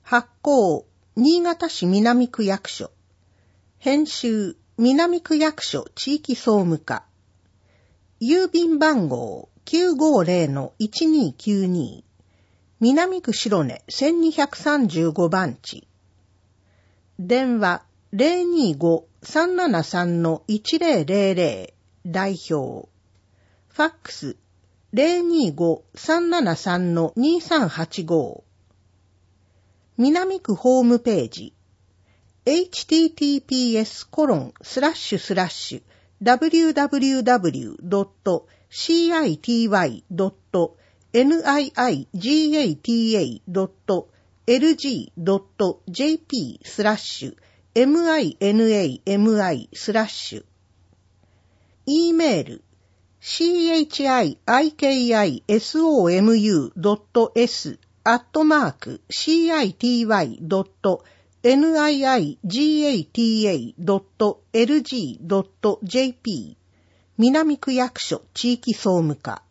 発行、新潟市南区役所。編集、南区役所地域総務課。郵便番号 950-1292。南区白根1235番地。電話 025-373-1000 代表。ファックス 025-373-2385。南区ホームページ www.city.niigata.minaami/. E メール chicisomu.city.niigata.lg.jp 南区役所地域総務課